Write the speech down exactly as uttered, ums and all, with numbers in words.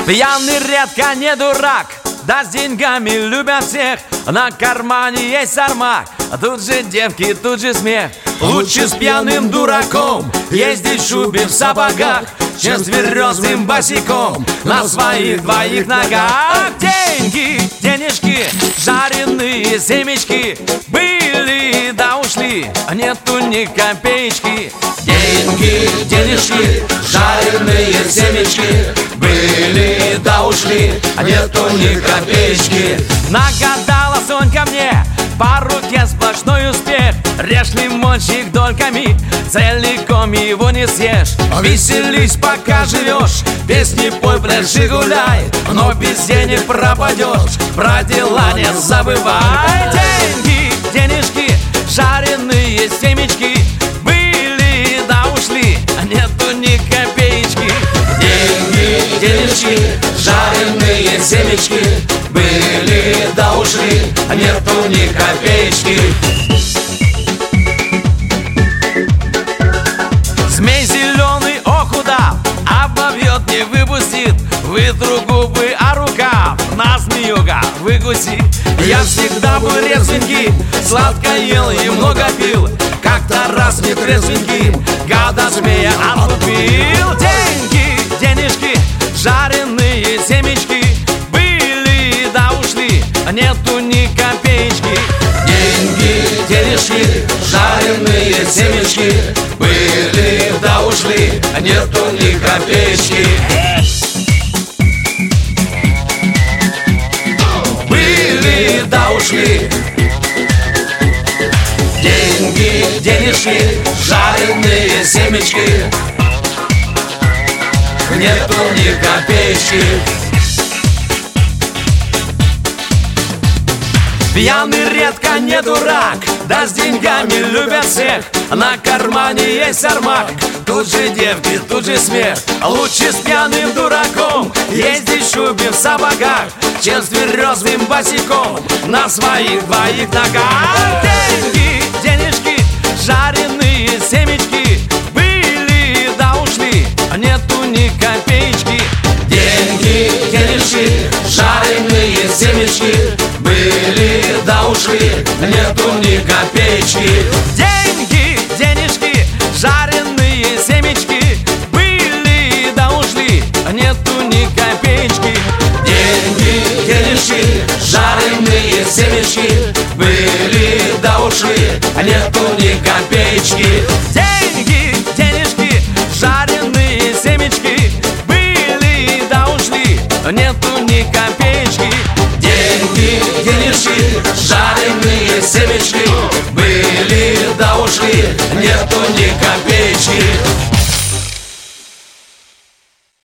Пьяный редко не дурак, да с деньгами любят всех. На кармане есть армак, тут же девки, тут же смех. Лучше с пьяным дураком ездить в шубе в сапогах, чем с тверезым босиком на своих двоих ногах. Деньги, денежки, жареные семечки были да ушли, нету ни копеечки. Деньги, денежки, жареные семечки были да ушли, нету ни копеечки. Нагадала Сонька мне по руке сплошной успех. Режь лимончик дольками, целиком его не съешь. Веселись, пока живешь, песни пой, пляши, гуляй, но без денег пропадешь, про дела не забывай. Деньги, денежки, жареные семечки были да ушли, нету ни копеечки. Деньги, денежки, жареные семечки были да ушли, нету ни копеечки. Змей зеленый, ох удав, обовьет, не выпустит. Вытру губы, а рука на змеюга выкуси. Я всегда был резвенький, сладко ел и много пил. Как-то раз нетрезвенький гада змея отлупил. Деньги, денежки, жареные семечки были да ушли, нету ни копеечки. Деньги, денежки, жареные семечки были да ушли, нету ни копеечки. Были да ушли. Деньги, денежки, жареные семечки, нету ни копеечки. Пьяный редко не дурак, да с деньгами любят всех. На кармане есть армак, тут же девки, тут же смех. Лучше с пьяным дураком ездить в шубе в сапогах, чем с тверезым босиком на своих двоих ногах. Деньги, денежки, жареные семечки были да ушли, нету ни копеечки. Деньги, денежки, жареные семечки были да ушли, нету ни копеечки. Деньги, денежки, жареные семечки были да ушли, нету ни копеечки. Деньги, денежки, жареные семечки были да ушли, нету ни копеечки. Деньги, денежки, жареные семечки были да ушли, нету ни копеечки. Деньги, денежки, жареные семечки были да ушли, нету ни копеечки.